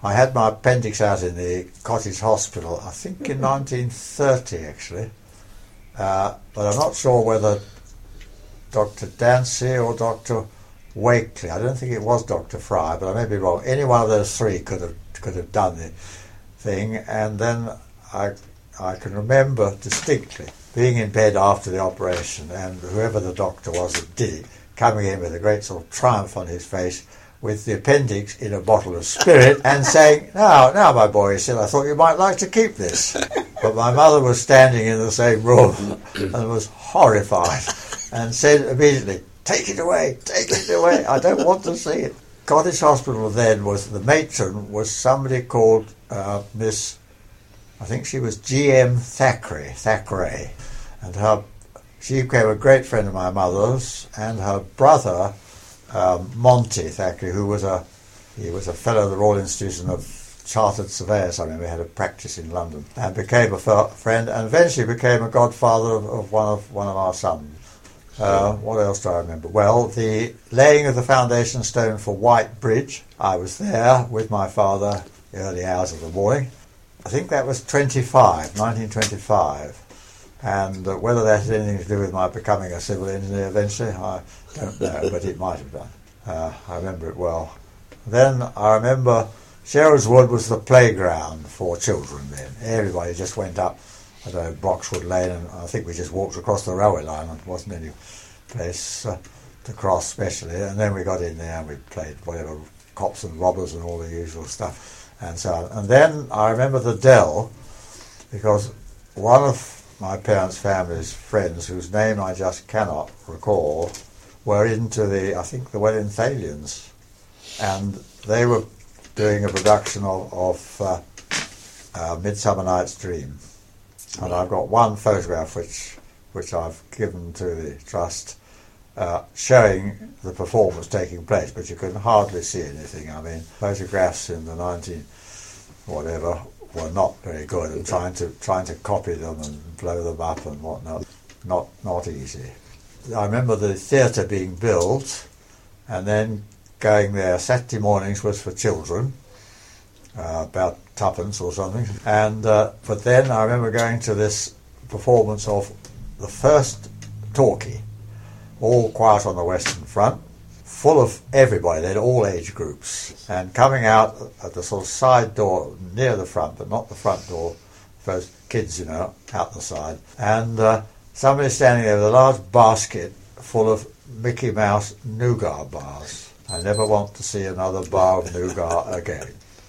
I had my appendix out in the cottage hospital, I think in 1930 actually, but I'm not sure whether Dr. Dancy or Dr. Wakely, I don't think it was Dr. Fry, but I may be wrong. Any one of those three could have done the thing, and then I can remember distinctly being in bed after the operation, and whoever the doctor was that did it, coming in with a great sort of triumph on his face, with the appendix in a bottle of spirit, and saying, now, my boy, he said, I thought you might like to keep this. But my mother was standing in the same room and was horrified, and said immediately, take it away, I don't want to see it. Cottage Hospital then the matron was somebody called Miss, I think she was G.M. Thackeray, and she became a great friend of my mother's, and her brother, Monty Thackeray, who was a fellow of the Royal Institution of Chartered Surveyors, I remember, had a practice in London, and became a friend, and eventually became a godfather of one of our sons. What else do I remember? Well, the laying of the foundation stone for White Bridge, I was there with my father the early hours of the morning. I think that was 1925. And whether that had anything to do with my becoming a civil engineer eventually, I don't know, but it might have done. I remember it well. Then I remember Sherwood's Wood was the playground for children then. Everybody just went up, I don't know, Broxwood Lane, and I think we just walked across the railway line. There wasn't any place to cross specially. And then we got in there and we played whatever, cops and robbers and all the usual stuff and so on. And then I remember the Dell, because one of my parents' family's friends, whose name I just cannot recall, were into the Wellinthalians, and they were doing a production of Midsummer Night's Dream, and I've got one photograph which I've given to the trust showing the performance taking place, but you can hardly see anything. I mean, photographs in the 19 were not very good, and trying to copy them and blow them up and whatnot, not easy. I remember the theatre being built, and then going there. Saturday mornings was for children, about twopence or something, and but then I remember going to this performance of the first talkie, all quiet on the Western Front, full of everybody, they had all age groups, and coming out at the sort of side door near the front, but not the front door, first kids, out the side, and somebody standing there with a large basket full of Mickey Mouse nougat bars. I never want to see another bar of nougat again.